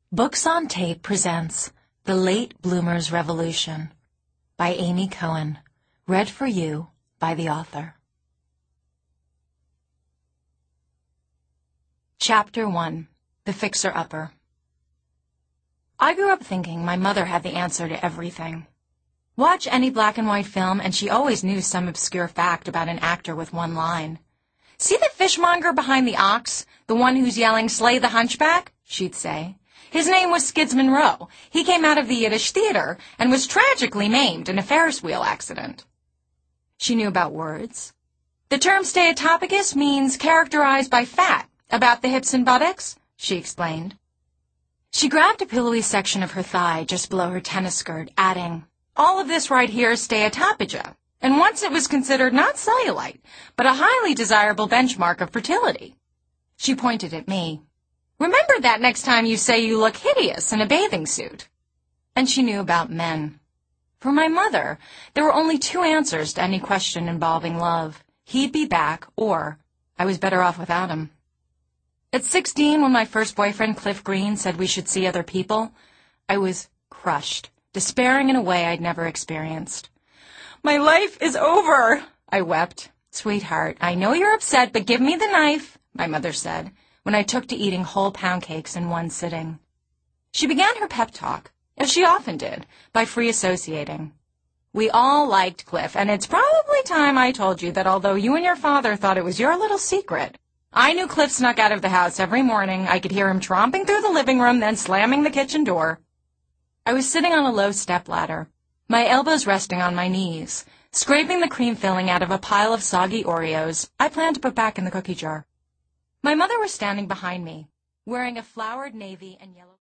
Books on Tape presents The Late Bloomer's Revolution by Amy Cohen, read for you by the author. Chapter 1, The Fixer-Upper. I grew up thinking my mother had the answer to everything. Watch any black and white film and she always knew some obscure fact about an actor with one line. "See the fishmonger behind the ox, the one who's yelling, 'Slay the hunchback'?" she'd say. "His name was Skids Monroe. He came out of the Yiddish theater and was tragically maimed in a Ferris wheel accident." She knew about words. "The term steatophagus means characterized by fat, about the hips and buttocks," she explained. She grabbed a pillowy section of her thigh just below her tennis skirt, adding, "All of this right here is steatophagia, and once it was considered not cellulite, but a highly desirable benchmark of fertility." She pointed at me. "Remember that next time you say you look hideous in a bathing suit." And she knew about men. For my mother, there were only two answers to any question involving love. He'd be back, or I was better off without him. At 16, when my first boyfriend, Cliff Green, said we should see other people, I was crushed, despairing in a way I'd never experienced. "My life is over," I wept. "Sweetheart, I know you're upset, but give me the knife," my mother said, when I took to eating whole pound cakes in one sitting. She began her pep talk, as she often did, by free associating. "We all liked Cliff, and it's probably time I told you that although you and your father thought it was your little secret, I knew Cliff snuck out of the house every morning. I could hear him tromping through the living room, then slamming the kitchen door." I was sitting on a low stepladder, my elbows resting on my knees, scraping the cream filling out of a pile of soggy Oreos I planned to put back in the cookie jar. My mother was standing behind me, wearing a flowered navy and yellow